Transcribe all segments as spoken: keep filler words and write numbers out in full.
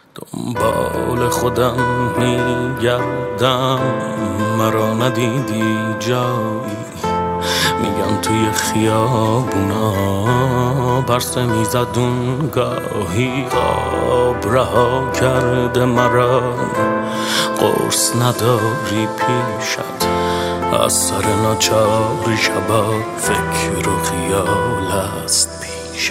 دنبال خودم میگردم، مرا ندیدی جایی. میگن توی خیابونا پرسه میزدون گاهی، خواب رها کرده مرا، قرص نداری پیشت، از سر ناچاری شبا فکر و خیال است پیشم.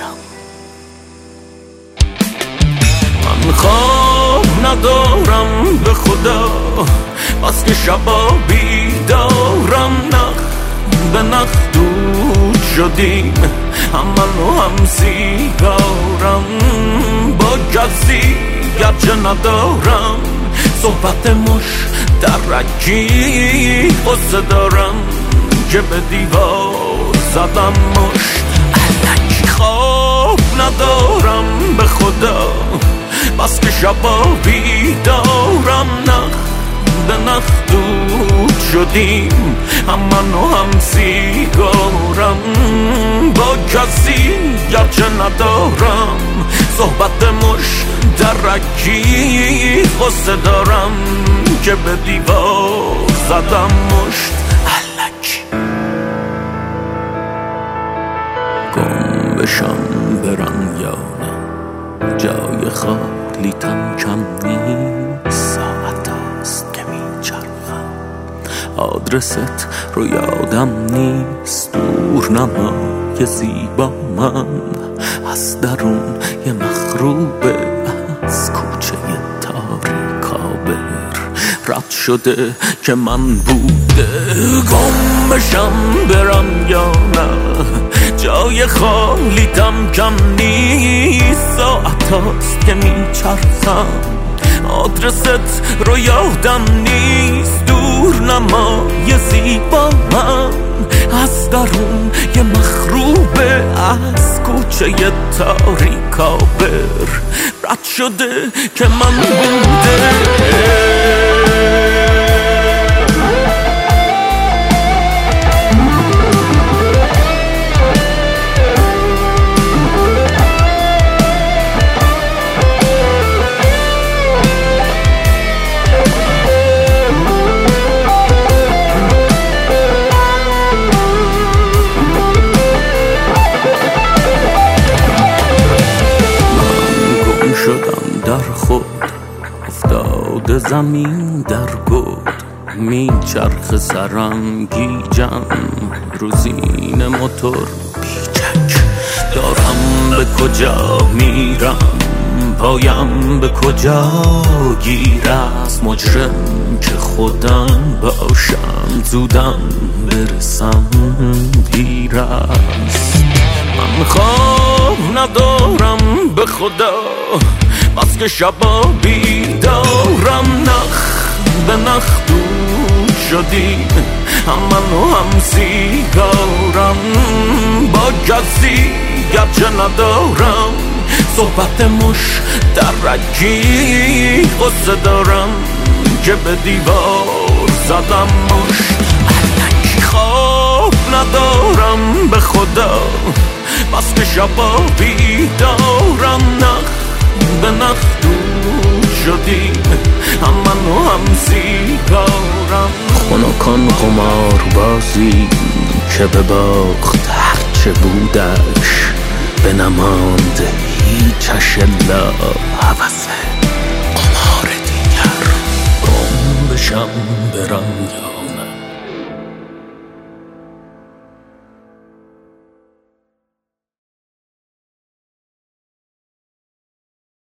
من خواب ندارم به خدا، بس که شبا بیدارم، نخ به نخ دود شدیم، هم من و هم سیگارم، با کسی گرچه ندارم صحبت مش درکی، قصه دارم که به دیوار زدم مش الکی. خواب ندارم به خدا، بس که شبا بیدارم، نخ به نخ دود شدیم، هم من و هم سیگارم، با کسی گرچه ندارم صحبت مش درکی، قصه دارم که به دیوار زدم مشت الکی. گم بشم برم یا نه، جای خالیتم کم نیست، ساعت هاست که میچرخم، آدرست رو یادم نیست، دور نمای زیبا من از درون یه مخروبه، از کوچه تاریکابر رد شده که من بوده. گم بشم برم یا نه، جای خالیتم کم نیست، ساعت هاست که میچرخم، آدرست رو یادم نیست، دور نمای زیبا من از درون یه مخروبه، از کوچه تاریکابر رد شده که من بوده. شدم در خود افتاده زمین در گود، میچرخ سرم گیجم، روزین موتور بیچک، دارم به کجا میرم، پایم به کجا گیر، از مجرم که خودم باشم، زودم برسم دیر است. من خواب ندارم به خدا، بس که شبا بیدارم، نخ به نخ دود شدیم، هم من و هم سیگارم، با کسی گرچه ندارم صحبت مش درکی، قصه دارم که به دیوار زدم مش الکی. خواب ندارم به خدا، بس که شبا بیدارم، نخ به نخ دود شدیم، هم من و هم سیگارم، خنکان قمار بازی که به باخت هرچه بودش، به نماند هیچش الا هوسه.